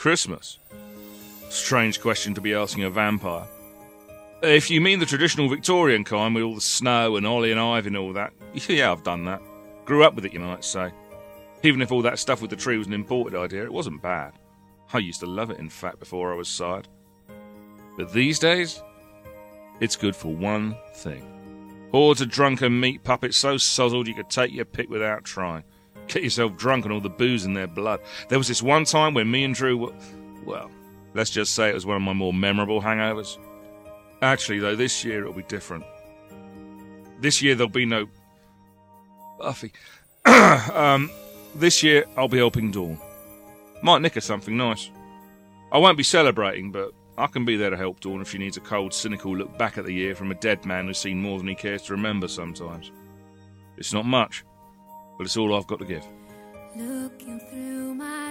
Christmas? Strange question to be asking a vampire. If you mean the traditional Victorian kind with all the snow and holly and ivy and all that, yeah, I've done that. Grew up with it, you might say. Even if all that stuff with the tree was an imported idea, it wasn't bad. I used to love it, in fact, before I was sired. But these days, it's good for one thing. Hordes of drunken meat puppets so sozzled you could take your pick without trying. Get yourself drunk on all the booze in their blood. There was this one time when me and Drew were... Well, let's just say it was one of my more memorable hangovers. Actually, though, this year it'll be different. This year there'll be no... Buffy. This year I'll be helping Dawn. Might nick her something nice. I won't be celebrating, but I can be there to help Dawn if she needs a cold, cynical look back at the year from a dead man who's seen more than he cares to remember sometimes. It's not much, but it's all I've got to give. Looking through my